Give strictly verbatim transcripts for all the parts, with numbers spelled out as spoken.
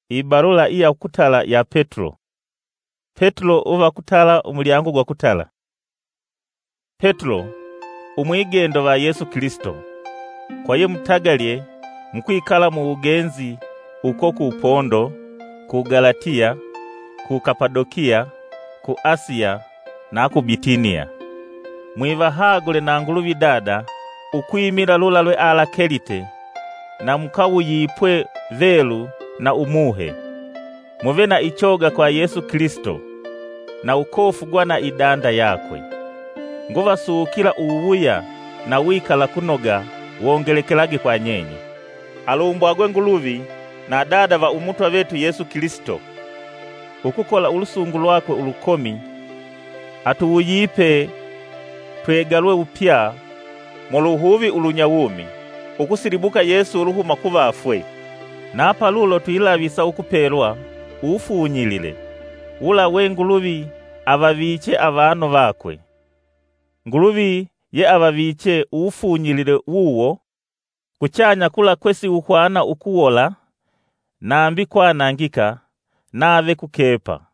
Ibarula iya kutala ya Petro. Petro uva kutala umulyango gwa kutala. Petro umwigendo wa Yesu Kristo. Kwa ye mutagalye mkwikala mu ugenzi uko ku Pondo, ku Galatia, ku Kapadokia, ku Asia na ku Bitinia. Mwivahagule na nguluvi dada ukwimira lula lwe alakelite na mukawu yipwe velu na umuhe. Muve na ichoga kwa Yesu Kristo na ukofu gwa na idanda yakwe. Nguva suukila uwuya na wikala kunoga wongelekelage kwa nyenye. Alumbwagwe nguluvi na dada va umutwa vetu Yesu Kristo. Ukukola ulusungu lwakwe ulukomi atuwuyipe twegalwe upya muluhuvi ulunyawumi ukusiribuka Yesu uruhuma kuvafwe. Napa lulo tuilavisa ukupelwa ufuunyilile ula we nguluvi avaviche avano vakwe. Nguluvi ye avaviche ufuunyilile uwo kuchanya kula kwesi uhwana ukuwola nambi kwanangika nave kukepa.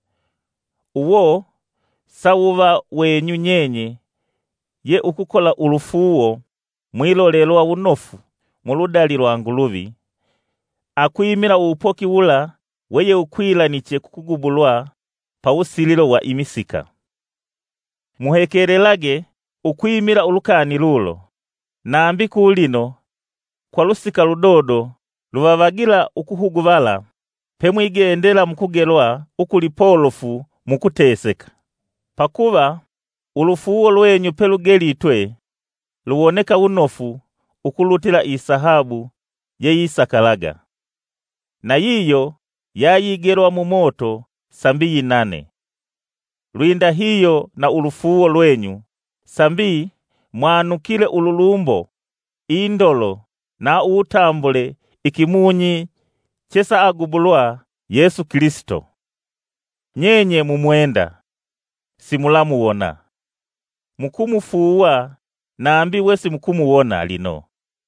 Uwo sawuva wenyu nyenye ye ukukola ulufuwo mwilolelwa unofu muludali lwa nguluvi akwimira upoki wula weye ukwilaniche kukugubulwa pa usililo wa imisika. Muhekelelage ukwimira ulukani lulo nambi kulino kwa lusika ludodo luvavagila ukuhuguvala pemwigendela mukugelwa ukulipolofu mukuteseka. Pakuva ulufuwo lwenyu pelugelitwe luwoneka unofu ukulutila isahabu ye yisakalaga. Na yiyo yayigelwa mu moto sambi yinane. Lwinda hiyo na ulufuwo lwenyu sambi mwanukile ululumbo, indolo na utambule ikimunyi chesa agubulwa Yesu Kristo. Nyenye mumwenda simulamuwona. Mukumufuwa nambi wesi mukumuwona lino.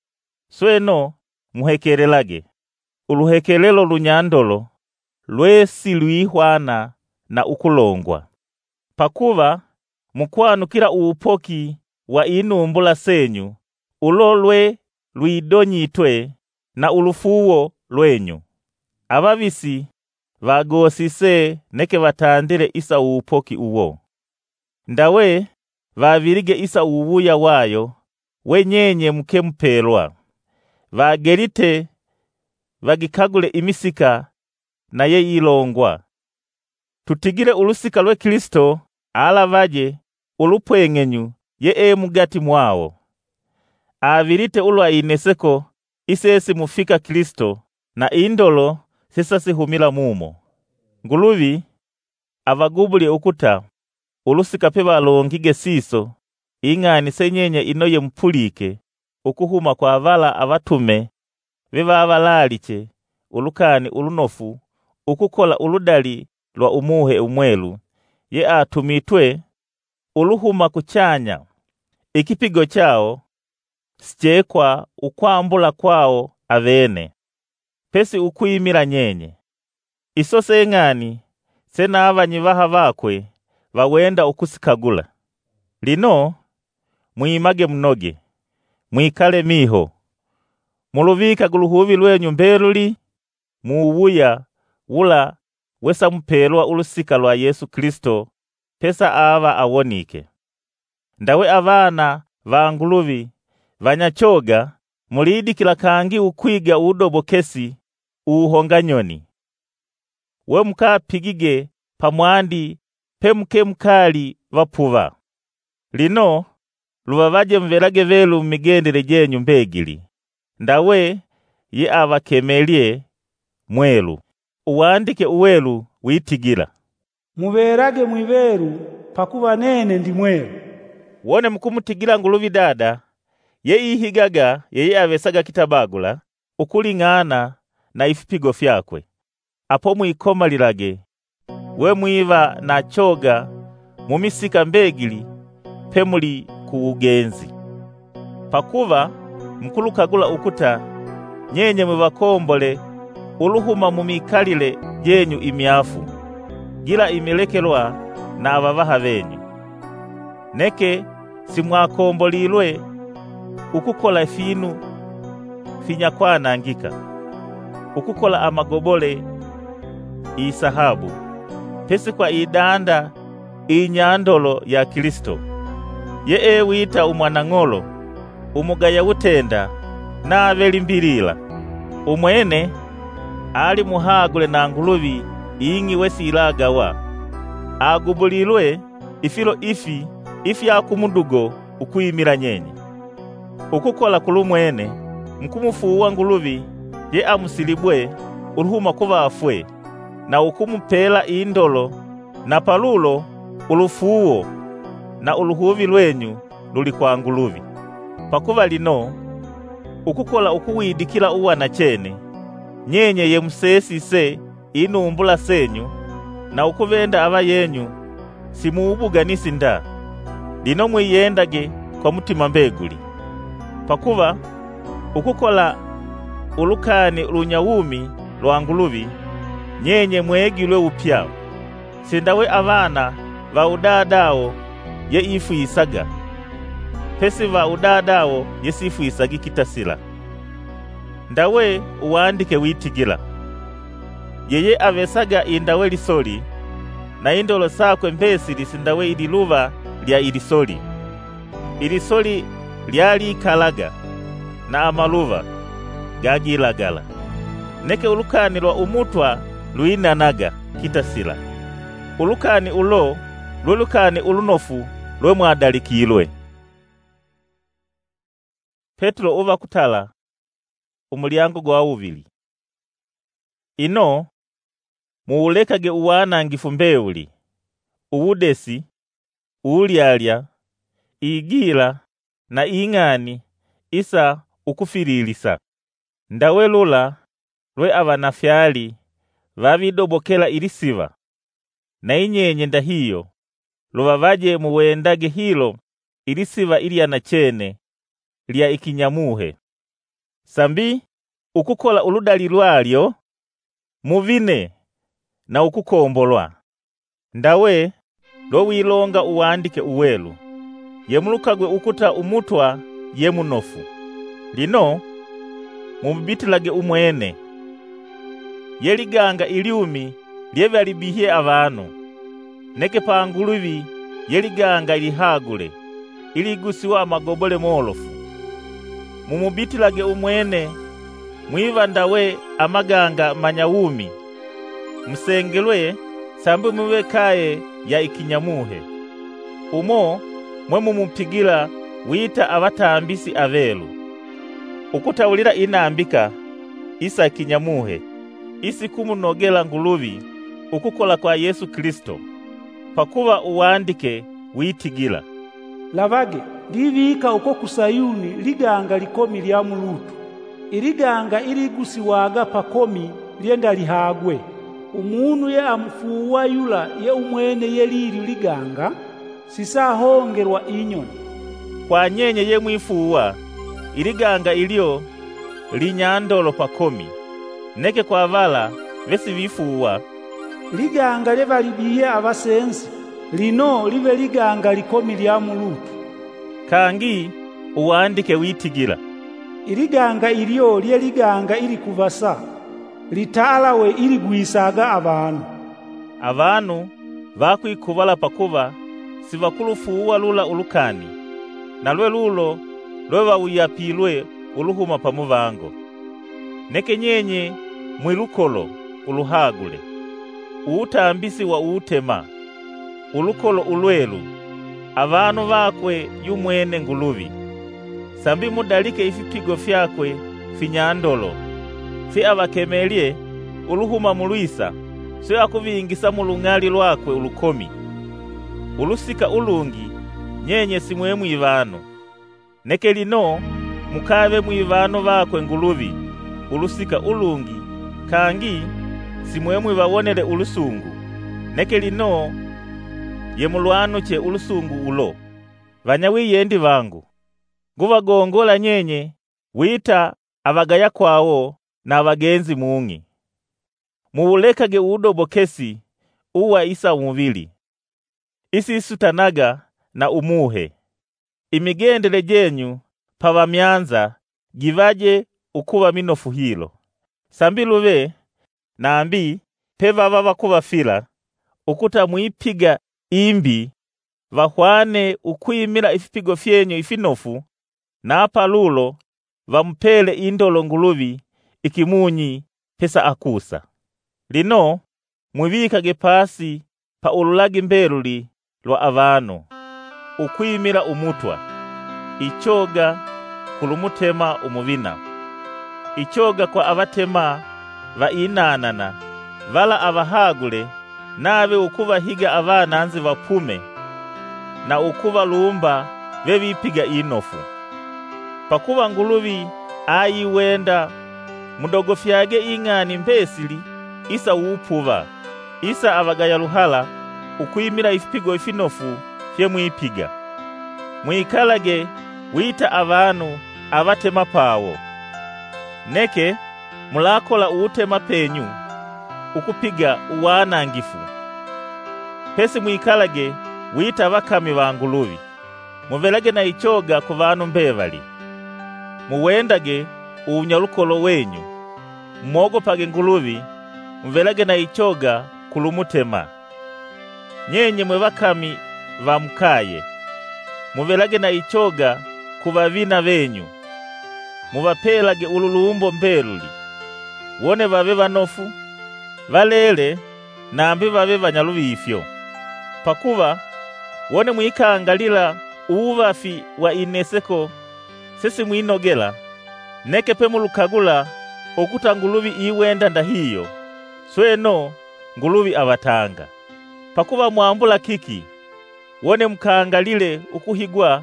Sweno muhekelelage uluhekelelo lunyandolo lwesi lwihwana na ukulongwa. Pakuva mukwanukila uupoki wa inumbula senyu ulolwe lwidonyitwe na ulufuwo lwenyu. Abavisi vagosise neke vatandile isa uupoki uwo. Ndawe vavilige isa uwuya wayo wenyenye muke mpelwa. Vagelite vagikagule imisika na ye ilongwa. Tutigile ulusika lwe Kristo alavaje ulupwengenyu ye e mugati mwawo. Avilite ulwa ineseko isesi mufika Kristo na indolo sisa sihumila mumo. Nguluvi avagubuli ukuta ulusika peba alongige siso ingani senyenye inoye mpulike ukuhuma kwa avala avatume viva avalaliche ulukani ulunofu ukukola uludali lwa umuhe umwelu ye atumitwe uluhuma kuchanya. Ikipigo chao sichekwa ukwambula kwao avene pesi ukwimira nyenye. Isose engani sena avanyivaha vakwe wawenda ukusikagula. Lino mwimage mnoge mwikale miho muluvika guluhuvi lwenyu mbeluli muuwuya wula wesa mpelwa ulusika lwa Yesu Kristo pesa ava awonike. Ndawe avana va nguluvi vanyachoga mulidikila kangi ukwiga udobokesi uhonga nyoni. We mukapigige pamwandi pemuke mkali vapuva. Lino luvavaje mvelage velu migendele jenyu mbegili. Ndawe ye avakemelye mwelu. Uwandike uwelu witigila. Muverage mwiveru pakuva nene ndi mwelu. Wone mukumutigila nguluvi dada ye ihigaga ye avesaga kitabagula ukulingana na ifipigo fyakwe. Apo mwikomalilage we mwiva na choga mumisika mbegili pemuli kuugenzi. Pakuva mkulukagula ukuta nyenye mwivakombole uluhuma mu mikalile yenyu imyafu, gila imilekelwa na abavaha benyu. Neke simwakombolilwe ukukola finu finyakwanangika, ukukola amagobole isahabu, pesi kwa idanda inyandolo ya Kristo. Ye e wita umwanang'olo, umugaya wutenda na avelimbilila. Umwene ali muhagule na nguluvi ingi wesilagawa, agubulilwe ifilo ifi ifi akumudugo ukuyimila nyenye. Ukukola kulumwene mkumufuwa nguluvi ye amusilibwe uluhuma kuvafwe, na ukumupela indolo na palulo ulufuwo na uluhuvi lwenyu luli kwa nguluvi. Pakuva lino ukukola ukuwidikila uwana chene, nyenye ye musesise inumbula senyu na ukuvenda aba yenyu simuubuganisi nda. Lino mwiyendage kwa mutima mbeguli. Pakuva ukukola ulukani lunyawumi lwa nguluvi, nyenye mwegilwe upya. Sindawe abana va udadao ye ifu isaga, pesi va udadao ye sifu isagi kitasila. Ndawe uwandike witigila. Yeye avesaga indawe lisoli, na indolo sakwe mpesi lisindawe ililuva lya ilisoli. Ilisoli lyali ikalaga, na amaluva gagilagala. Neke ulukani lwa umutwa luinanaga kitasila. Ulukani ulo lulukani ulunofu lwe mwadalikilwe. Petro uva kutala umulyango gwa uvili. Ino muulekage uwanangifu mbewuli, uwudesi, uulyalya, igila na ing'ani isa ukufililisa. Ndawe lula lwe abanafyali vavidobokela ilisiva, na inyenye ndahiyo luvavaje muwendage hilo ilisiva ilyana chene lya ikinyamuhe. Sambi ukukola uludali lwalyo muvine na ukukombolwa. Ndawe lo wilonga uwandike uwelu, yemulukagwe ukuta umutwa yemunofu. Lino mubitilage umwene, yeliganga iliumi lyeve alibihie avanu. Neke pa nguluvi yeliganga ilihagule, iligusiwa amagobole molofu. Mumubitilage umwene, mwiva ndawe amaganga manyawumi. Musengelwe sambi muwekaye ya ikinyamuhe. Umo mwe mumupigila wita abatambisi avelu. Ukutawulira inambika isa kinyamuhe, isi kumunogela nguluvi ukukola kwa Yesu Kristo. Pakuva uwandike witigila. Lavage livika uko kusayuni liganga likomi lya mulutu. Iliganga iligusiwaga pakomi lyenda lihagwe. Umunu ye amufuwa yula ye umwene ye lili liganga sisahongerwa inyoni. Kwa nyenye ye mwifuwa iliganga ilio linyandolo pakomi. Neke kwa vala vesi vifuwa liganga leva libiye abasensi, lino live liganga likomi lya mulutu. Kangi uwandike witigila. Iliganga ilio lye liganga ili kuvasa, litalawe ili guisaga abantu. Avanu vakwikubala pakuva sivakulufuwa lula ulukani, na lwe lulo lwe vawiyapilwe uluhuma pamuvango. Neke nyenye mwilukolo uluhagule, uutambisi wa uutema, ulukolo ulwelu, avanu vakwe yumwene nguluvi. Sambi mudalike ifipigo fyakwe finyandolo, fi avakemelye uluhuma mulwisa, sio akuvingisa mulungali lwakwe ulukomi. Ulusika ulungi nyenye simwe mwivano. Neke lino mukave mwivano vakwe nguluvi ulusika ulungi, kangi simwe mwivawonele ulusungu. Neke lino yemulwanuche ulusungu ulo. Vanyawiyendi vangu, nguvagongola nyenye wita abagaya kwawo na abagenzi mungi. muwulekage uwudobokesi uwa isa umubili, isi isutanaga na umuhe. Imigendele jenyu pabamyanza givaje ukuba minofu hilo. Sambi lube nambi peva baba kubafila ukuta mwipiga imbi vahwane ukwimila ifipigo fyenyu ifinofu na apa lulo vamupele indolo nguluvi ikimunyi pesa akusa. Lino mwivikage pasi pa ululagi mbeluli lwa avano ukwimila umutwa, ichoga kulumutema umuvina, ichoga kwa abatema va inanana vala abahagule nabe ukuba higa abananzi vapume na ukuba lumba vevipiga inofu. Pakuba nguluvi ayi wenda mudogofyage ing'ani mbesili isa upuva isa abagaya luhala ukwimila ifipigo ifinofu fye mwipiga. Mwikalage wita avanu abatema pawo, neke mulakola uutema penyu ukupiga uwanangifu. Pesi mwikalage wita bakami ba nguluvi, muvelage na ichoga ku bantu mbevali. Muwendage unyalukolo wenyu, mwogopage nguluvi, muvelage na ichoga kulumutema. Nyenye mwe bakami va mukaye, muvelage na ichoga kubavina venyu, mubapelage ululumbo mbeluli, wone babe banofu, valele nambi babe banyaluvifyo. Pakuba wone mwikangalila uwafi wa ineseko sisi mwinogela, neke pe mulukagula okuta nguluvi iwenda ndahiyo, sweno nguluvi abatanga. Pakuba mwambula kiki, wone mkangalile ukuhigwa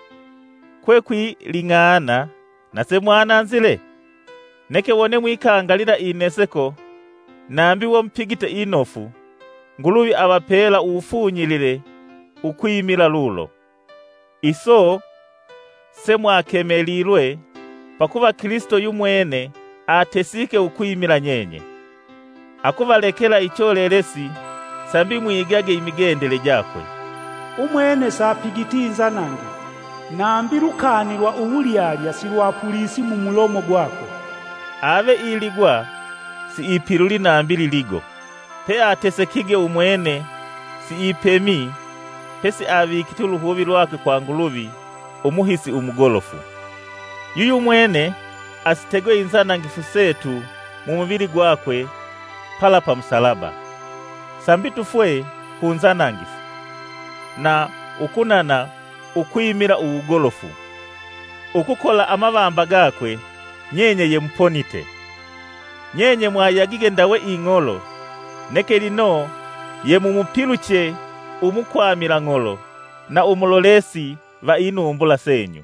kwekwi ling'ana na se mwana nzile, neke wone mwikangalila ineseko nambi wo mpigite inofu, nguluvi abapela ufunyilile ukwimila lulo. Iso se mwakemelilwe pakuba Kristo yumwene atesike ukwimila nyenye. Akuvalekela icholelesi sambi mwigage imigendele jakwe. Umwene sapigitinza nange nambi lukanilwa uwulyalya silwa pulisi mu mulomo gwako. Ave iligwa si ipiruli nambi liligo, pe atesekige umwene si ipemi pesi avikite uluhubi lwake kwa nguluvi umuhisi umugolofu. Yuyu mwene asitegwe inzanangifu setu mu mubili gwakwe pala pa msalaba, sambi tufwe kunzanangifu na ukunana ukwimira uugolofu. Ukukola amabamba gakwe nyenye ye mponite. Nyenye mwayagige ndawe ing'olo, neke lino ye mumupiluche umukwamila ng'olo na umulolesi va inumbula senyu.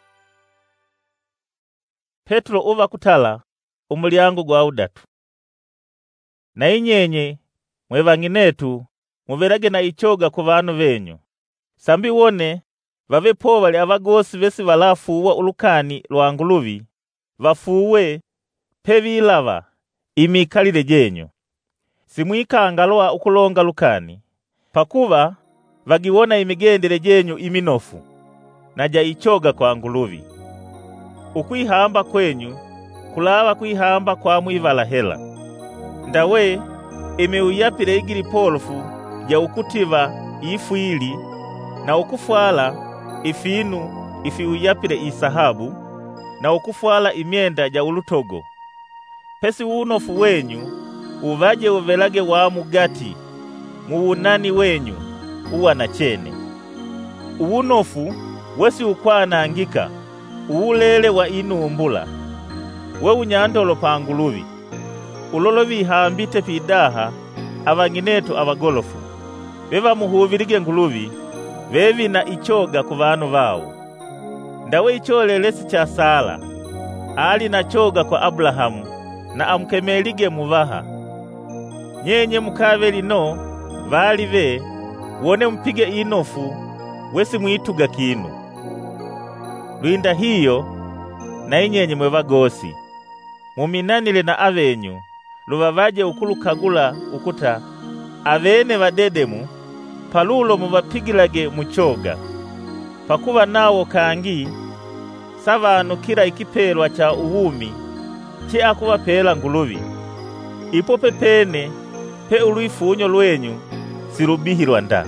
Petro uva kutala umulyango gwa udatu. Na inyenye mwevang'inetu muvelage na ichoga ku bantu venyu, sambi wone vave povali avagosi vesi valafuwa ulukani lwa nguluvi vafuwe pevilava imikalile jenyu. Simwikangalwa ukulonga lukani, pakuba vagiwona imigendele jenyu iminofu naja ichoga kwa nguluvi. Ukwihamba kwenyu kulava kwihamba kwa mwivala hela. Ndawe imeuyapile igili polofu ya ukutiva ifu ili na ukufwala ifinu ifi uyapile isahabu na ukufwala imyenda ja ulutogo. Pesi unofu wenyu uvaje uvelage wa mugati muunani wenyu uwa na chene. Unofu wesi ukwana angika uulele wa inumbula, we unyandolo pa nguluvi, ulolo vihambite pidaha avang'inetu abagolofu, beva muhuvilige nguluvi, vevi na ichoga ku bantu bawo. Ndawe icholelesi cha Sala, ali na choga kwa Abrahamu na amukemelige muvaha. Nyenye mukave lino vali ve wone mpige inofu wesi mwituga kinu. Lwinda hiyo na inyenye mwevagosi muminanile na avenyu lubavaje ukulukagula ukuta avene badedemu palulo mubapigilage muchoga. Pakuba nawo kangi savanu kila ikipelwa cha uwumi chi akubapela Nguluvi. Ipo pepene pe uluifunyo lwenyu silubihilwa nda.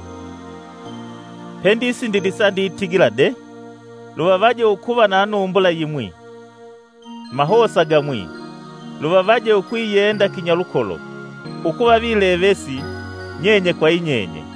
Pendisi ndilisa ndiitigila de lubavaje ukuba na numbula yimwi mahosa gamwi lubavaje ukwiyenda kinyalukolo ukuba bilevesi nyenye kwa inyenye.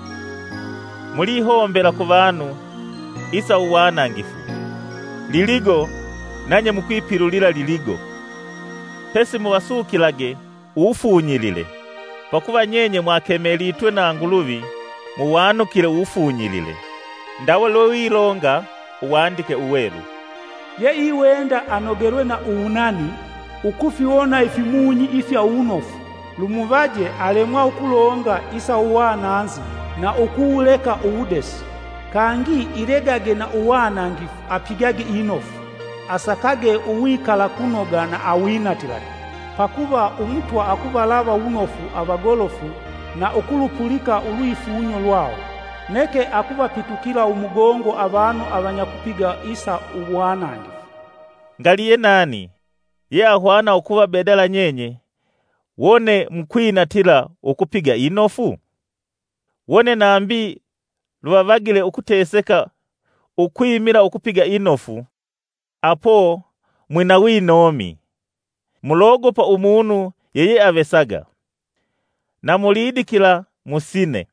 Mulihombela ku bantu isa uwanangifu liligo nanye mukwipilulila liligo. Pesi muwasukilage ufunyilile pakuba nyenye mwakemelitwe na Nguluvi muwanukile ufunyilile. Ndawe lo wilonga uwandike uwelu. Ye iwenda anogerwe na uunani ukufiona ifimunyi ifya unofu lumuvaje alemwa ukulonga isa uwananzi na ukuuleka uudesi. Kangi iregage na uwanangifu apigage inofu asakage uwikala kunoga na awinatilage. Pakuba umutwa akubalaba unofu abagolofu na ukulupulika uluifunyo lwao. Neke akuba pitukila umugongo abantu abanyakupiga isa uwanangifu. Ngaliye nani ye ahwana ukuba bedala nyenye wone mkwinatila ukupiga inofu? Wone nambi lubavagile ukuteseka ukwimira ukupiga inofu apo mwina winomi mulogopa umunu yeye avesaga na mulidikila musine.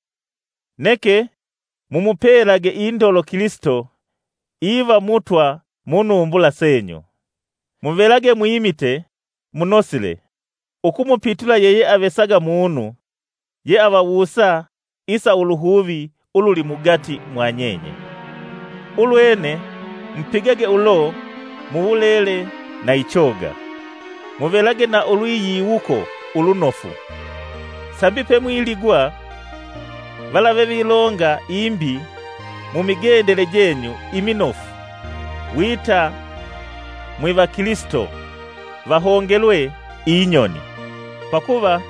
Neke mumupelage indolo Kristo iva mutwa munumbula senyu. Muvelage muimite munosile ukumupitula yeye avesaga munu ye abawusa isa uluhuvi ululi mugati mwanyenye. Ulwene mpigage ulo muulele na ichoga. Muvelage na uluiyiwuko ulunofu. Sabi pe mwiligwa valave vilonga imbi mumigendele jenyu iminofu. Wita mwiva Kristo vahongelwe inyoni. Pakuba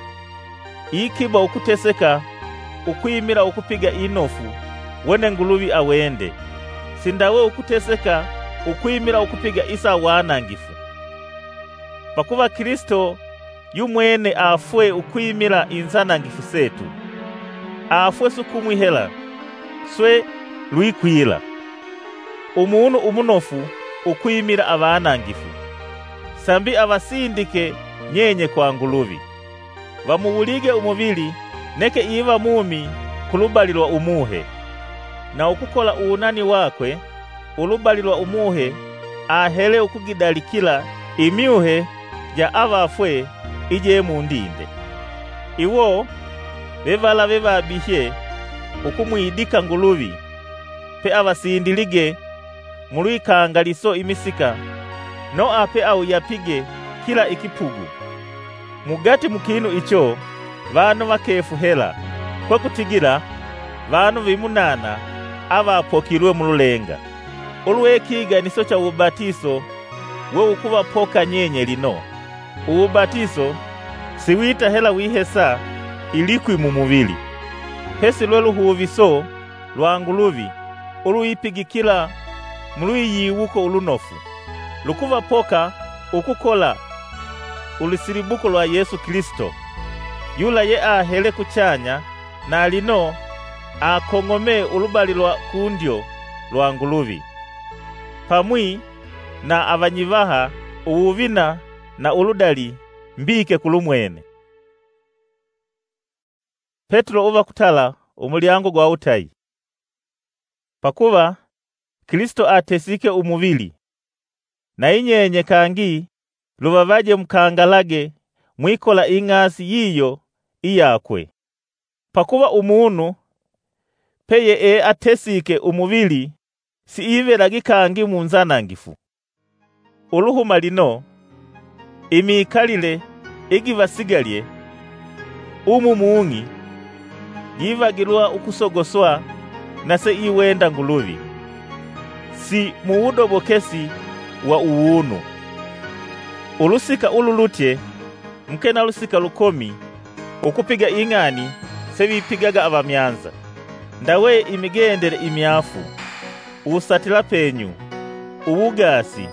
ikiba ukuteseka ukwimira ukupiga inofu wone Nguluvi awende. Sindawe ukuteseka ukwimira ukupiga isa wanangifu. Pakuba Kristo yumwene afwe ukwimira inzanangifu setu. Afwe sukumwihela swe luikwila. Umunu umunofu ukwimira abanangifu. Sambi abasindike nyenye kwa Nguluvi. Vamuwulige umubili neke iva mumi kulubalilwa umuhe. Na ukukola uunani wakwe ulubalilwa umuhe ahele ukugidalikila imiuhe ja abafwe ije mundinde. Iwo bevala bebabihye ukumwidika Nguluvi pe abasindilige mulwikangaliso imisika no ape au yapige kila ikipugu. Mugati mukinu icho vanu vakefu hela kwa kutigira vanu vimunana abapokirwe mululenga. Ulwekiga niso cha ubatiso we ukuba poka nyenye lino. Ubatiso siwita hela wihesa ilikwi mumuvili. Hesi lwelu huviso lwa Nguluvi uluipigikila muluiyiwuko ulunofu. Lukuva poka ukukola ulisiribuko lwa Yesu Kristo. Yula ye ahele kuchanya na alino akongome ulubali lwa kundyo lwa Nguluvi. Pamwi na avanyivaha uwuvina na uludali mbike kulumwene. Petro uva kutala umulyango gwa utayi. Pakuba Kristo atesike umuvili na inyenye kangi lubavaje mkangalage mwikola ingasi yiyo iyakwe. Pakuba umunu peye e atesike umuvili si ivelagi kangi munzanangifu. Uluhuma lino imikalile igivasigalye umu muungi yivagilwa ukusogoswa na se iwenda Nguluvi. Si muudobokesi wa uunu. Ulusika ululutye mke na lusika lukomi ukupiga ing'ani sebipigaga abamyanza. Ndawe imigendere imyafu, usatila penyu, ubugasi,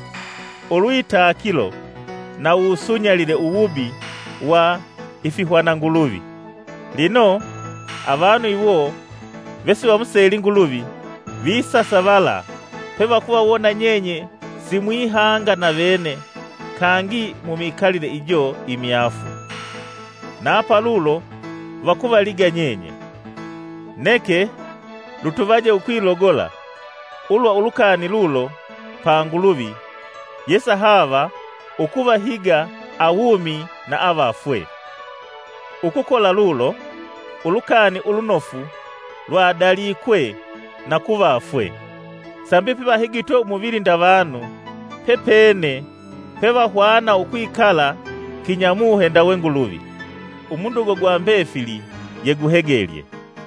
uluitakilo na usunyalile uwubi wa ifihwana nguluvi. Lino abantu iwo besi bamuseli nguluvi bisasa bala peba kuba wona nyenye simwihanga na bene kangi mumikalile ijo imyafu. Napa lulo bakuba liga nyenye. Neke lutuvaje ukwilogola ulwa ulukani lulo pa nguluvi yesa hava ukuba higa awumi na abafwe. Ukukola lulo ulukani ulunofu lwa dalikwe na kubafwe. Sambi piba higito umubiri ndavanu pepene peba hwana ukwikala kinyamuhe ndawe nguluvi. Umundugo gwa mbefili yeguhegelye.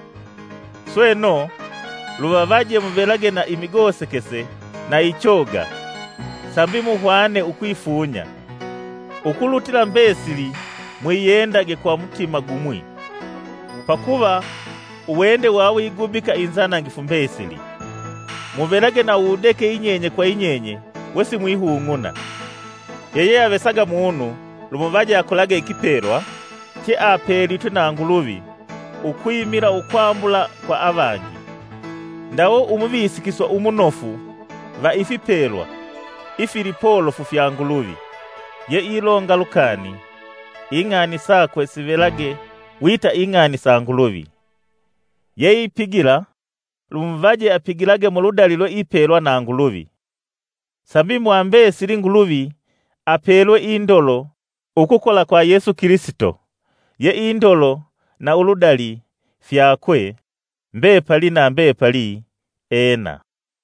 Sweno lubavaje mubelage na imigosekese na ichoga sambi muhwane ukwifunya. Ukulutila mbesili mwiyendage kwa mutima gumwi. Pakuba uwende wawe igubika inzana ngifu mbesili. Mubelage na udeke inyenye kwa inyenye wesi mwihunguna. Yeye abesaga munu lumuvaje akolage ikiperwa che apelitwe na nguluvi ukwimira ukwambula kwa abangi. Ndawo umubisikiswa umunofu va ifipelwa ifilipolo fufya nguluvi ye ilonga lukani ing'ani sakwe sivelage wita ing'ani sa nguluvi. Ye ipigila lumuvaje apigilage muludalilo ipelwa na nguluvi. Sambi mwambe sili nguluvi apelwe indolo ukukola kwa Yesu Kristo ye indolo na uludali fyakwe mbe pali na mbe pali ena.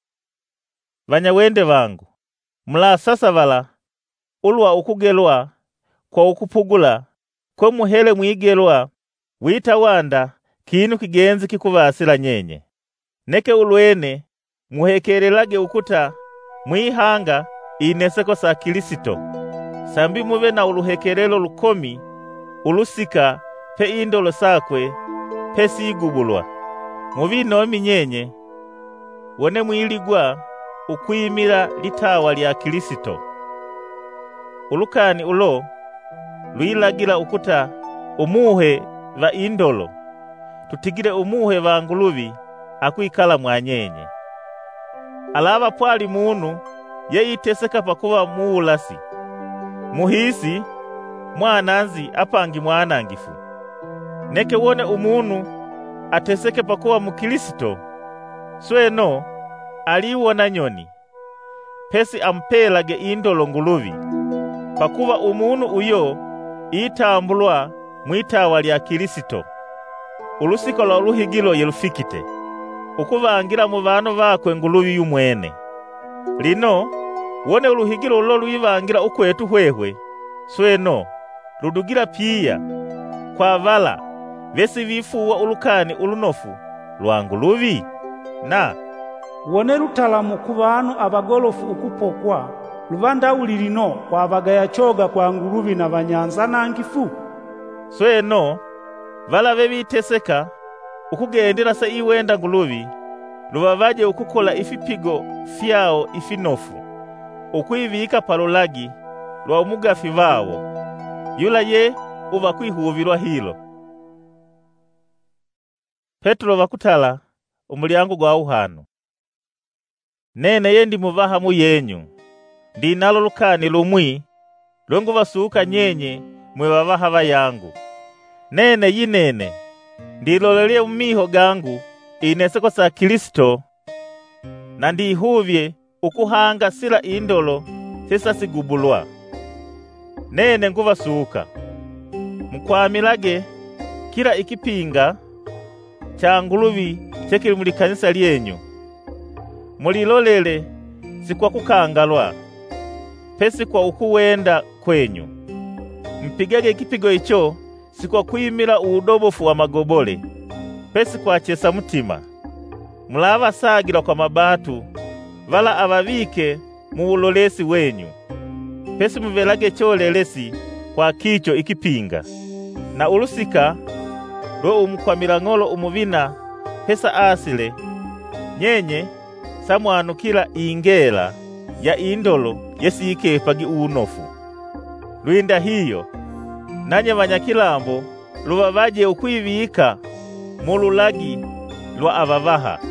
Banyawende bangu mula sasa vala ulwa ukugelwa kwa ukupugula kwe muhele mwigelwa wita wanda kinu kigenzi kikuvasila nyenye. Neke ulwene muhekelelage ukuta mwihanga ineseko sa Kristo sambi mube na uluhekelelo lukomi ulusika pe indolo sakwe pe sigubulwa. Mubino minyenye wone mwiligwa ukwimira litawa lya Kristo. Ulukani ulo luilagila ukuta umuhe va indolo tutigile umuhe va nguluvi akwikala mwanyenye. Alaba pwali munu ye iteseka pakuba muulasi. Muhisi mwananzi apangi mwanangifu. Neke wone umunu ateseke pakuba mukristo sweno aliwona nyoni pesi ampelage indolo nguluvi pakuba umunu uyo itambulwa mwitawa lya Kristo. Ulusiko lwa luhigilo yelufikite ukuvangira mu bantu bakwe nguluvi yumwene. Lino wone uluhigilo ulo luivangira ukwetu hwehwe sweno ludugira pia kwa vala vesi vifuwa ulukani ulunofu lwa nguluvi. Na wone lutalamu ku bantu abagolofu ukupokwa lubanda ulilino kwa bagaya choga kwa nguluvi na banyanza nangifu. Sweno vala bebiteseka ukugendera se iwenda nguluvi lubavaje ukukola ifipigo fyao ifinofu ukwivika palolagi lwa umugafi vawo yula ye uva kwihuvirwa hilo. Petro vakutala umulyango gwa uhano. Nene yendi muvaha mu yenyu ndinalo lukani lumwi lwengu vasuka nyenye mwe vavaha vayangu. Nene yinene ndilolelie umiho gangu ineseko sa Kristo na ndihuvye ukuhanga sila indolo sisa sigubulwa. Nene nguvasuka mukwamilage kila ikipinga cha nguluvi chekili muli kanisa lyenyu. Mulilolele si kwa kukangalwa pesi kwa ukuwenda kwenyu. Mpigage ikipigo icho si kwa kuimila uudobofu wa magobole pesi kwa chesa mutima. Mulava sagira kwa mabatu vala abavike mu ulolesi wenyu pesi muvelage cholelesi kwa kicho ikipinga, na ulusika lwe umukwamila ng'olo umuvina pesa asile, nyenye samwanukila ingela ya indolo yesikepagi unofu. Lwinda hiyo, nanye banyakilambo lubavaje ukwibika mululagi lwa abavaha.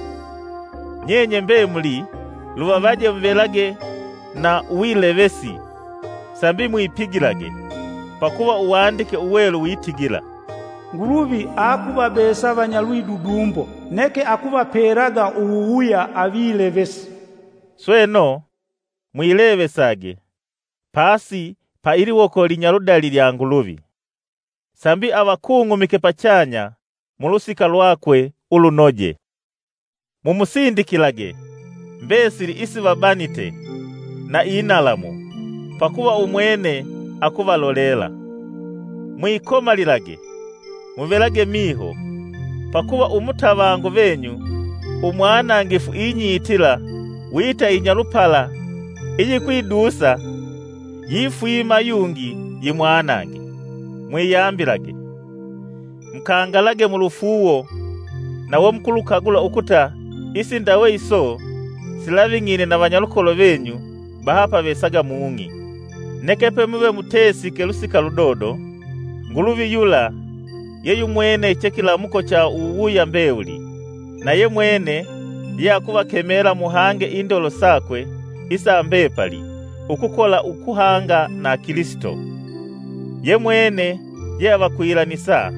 Nyenye mbemuli lubavaje mvelage na uwilevesi, sambi mwipigilage, pakuba uwandike uwelu witigila. Nguluvi akuba besa banyalwidudumbo, neke akuba peraga uwuya avilevesi. Sweno, mwilevesage, pasi pa iliwoko linyaludali lya nguluvi. Sambi abakungumike pachanya, mulusika lwakwe ulunoje. Mumusindikilage, mbesili isi babanite, na inalamu, pakuba umwene akuba lolela. Mwikomalilage, muvelage miho, pakuba umutabango venyu, umwanangifu inyitila, wita inyalupala, iyikwidusa, yifwima yungi yimwanangi. Mwiyambilage, mkangalage mulufuwo, na wo mkulukagula ukuta isi ndawe iso silavingine na banyalukolo benyu bahapa besaga muungi. Nekepe mube mutesi kelusika ludodo, nguluvi yula yeyu mwene chekilamuko cha uwuya mbeuli, na ye mwene ye akuba kemera muhange indolo sakwe isa mbepali ukukola ukuhanga na Kristo. Ye mwene ye abakwilanisa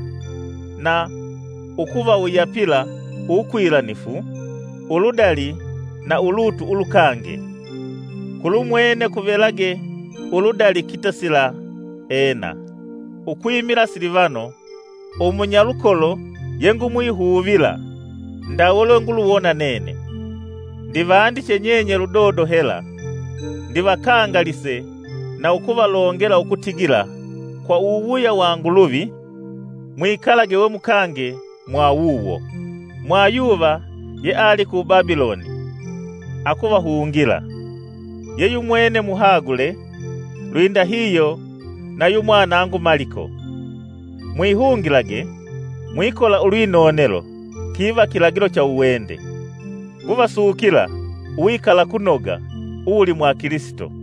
na ukuba uyapila ukwilanifu, uludali na ulutu ulukange. Kulumwene kuvelage uludali kitasila ena. Ukwimila Silivano, umunyalukolo yengu mwihuvila, ndawolo nguluwona nene. Ndivandiche nyenye ludodo hela, ndivakangalise na ukuva longela ukutigila kwa uwuya wa nguluvi, mwikalage we mukange mwa uwo. Mwa yuva ye ali ku Babiloni, akuva huungila. Yeyu mwene muhagule, lwinda hiyo na yu mwanangu Maliko. Mwihungilage, mwikola ulwinonelo, kiva kilagilo cha uwende. Guvasukila, uwikala kunoga, uli mwa Kristo.